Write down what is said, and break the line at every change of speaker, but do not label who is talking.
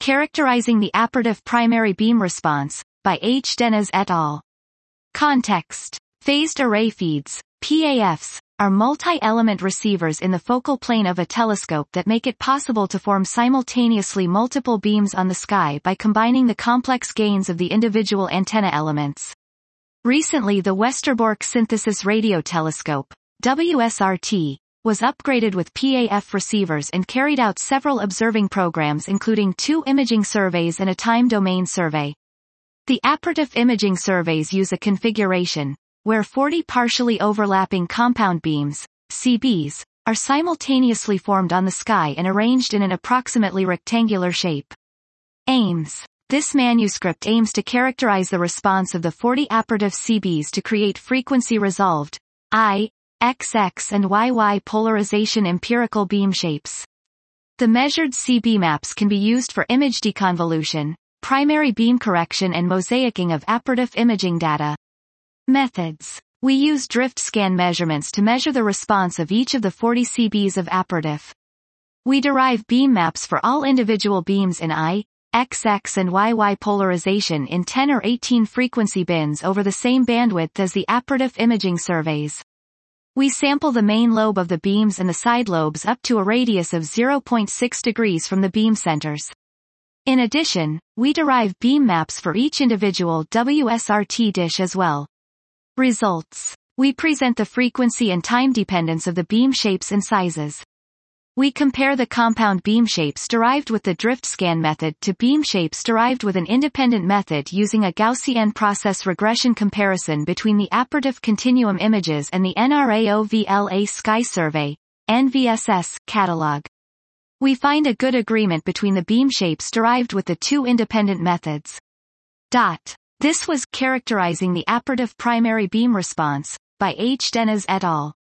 Characterizing the Apparative Primary Beam Response, by H. Deniz et al. Context. Phased array feeds, PAFs, are multi-element receivers in the focal plane of a telescope that make it possible to form simultaneously multiple beams on the sky by combining the complex gains of the individual antenna elements. Recently, the Westerbork Synthesis Radio Telescope, WSRT, was upgraded with PAF receivers and carried out several observing programs including 2 imaging surveys and a time domain survey. The apparative imaging surveys use a configuration where 40 partially overlapping compound beams, CBs, are simultaneously formed on the sky and arranged in an approximately rectangular shape. Aims. This manuscript aims to characterize the response of the 40 apparative CBs to create frequency-resolved, I, XX and YY polarization empirical beam shapes. The measured CB maps can be used for image deconvolution, primary beam correction and mosaicing of apparative imaging data. Methods. We use drift scan measurements to measure the response of each of the 40 CBs of apparative. We derive beam maps for all individual beams in I, XX and YY polarization in 10 or 18 frequency bins over the same bandwidth as the apparative imaging surveys. We sample the main lobe of the beams and the side lobes up to a radius of 0.6 degrees from the beam centers. In addition, we derive beam maps for each individual WSRT dish as well. Results. We present the frequency and time dependence of the beam shapes and sizes. We compare the compound beam shapes derived with the drift scan method to beam shapes derived with an independent method using a Gaussian process regression comparison between the apparative continuum images and the NRAOVLA Sky Survey, NVSS, catalog. We find a good agreement between the beam shapes derived with the 2 independent methods. This was Characterizing the Apparative Primary Beam Response, by H. Deniz et al.